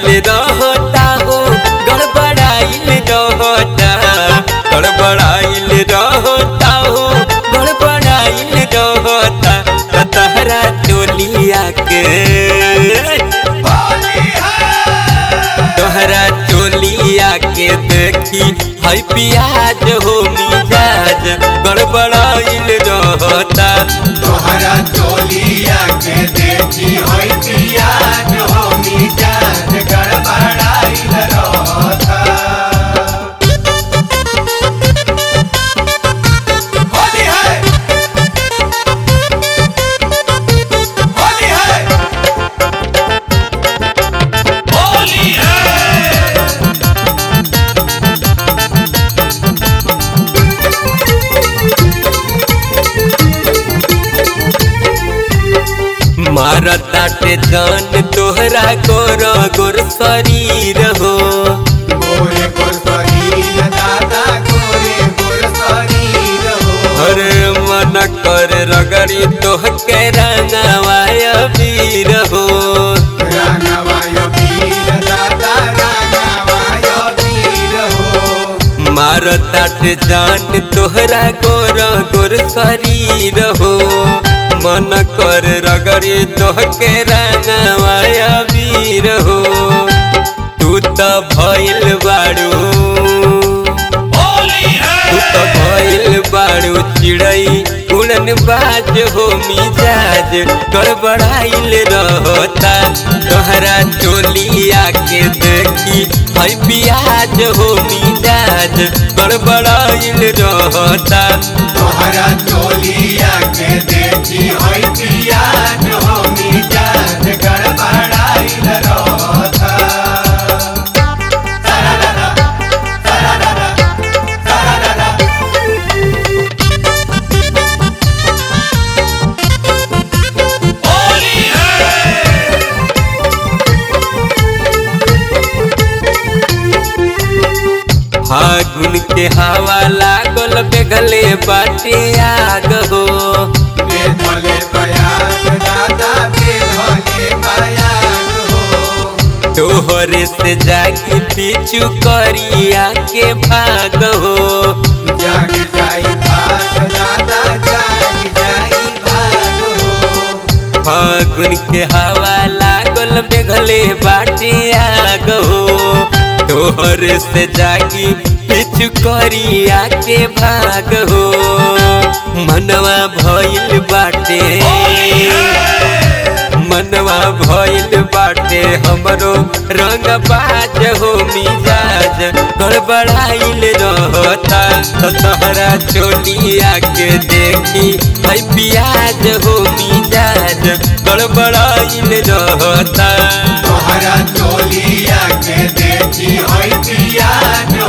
गड़बड़ाइल रहता हो गड़बड़ाइल रहता गड़बड़ाइल रहता हो गड़बड़ाइल रहता तहरा चोलिया के तोहरा चोलिया के देखी है पियाज हो मिजाज गड़बड़ाइल रहता तोहरा चोलिया के देखी है पियाज हो मिजाज गड़बड़ाइल रहता। होली है होली है होली है। मारताटे जान तोहरा गोर गोर शरीर हो गोरे गोर शरीर दादा गोरे गोर शरीर हो। अरे मन कर रगड़ी तोहके रंगवाय वीर हो रंगवाय वीर दादा रंगवाय वीर हो। मारताटे जान तोहरा गोर गोर शरीर हो मन कर रगड़ी तोहके रंगवाय वीर हो तू तो भइल बाड़ू तू तो भइल बाड़ू चिड़ई उड़न बाज हो मिजाज गड़बड़ाइल रहता तोहरा चोलिया के देखी है पियाज हो मिजाज गड़बड़ाइल रहता तोहरा चोलिया के देखी है पियाज हो मिजाज गड़बड़ाइल रहता। होली है फागुन के हवा लागल बेगले बाटे आग हो बेधले बयाग दादा बेधले बयाग हो। तोहरे से जागी पीछू करिया के भाग हो जाग जाई भाग दादा जाग जाई भाग हो। फागुन के हवा लागल बेगले बाटे आग हो तोहरे से जागी पीछू करिया के भाग हो मनवा भइल बाटे मनवा भइल बाटे हमरो रंग बाज हो मिजाज गड़बड़ाइल रहता तोहरा चोलिया के देखी है पियाज हो मिजाज गड़बड़ाइल रहता तोहरा चोलिया के देखी है पियाज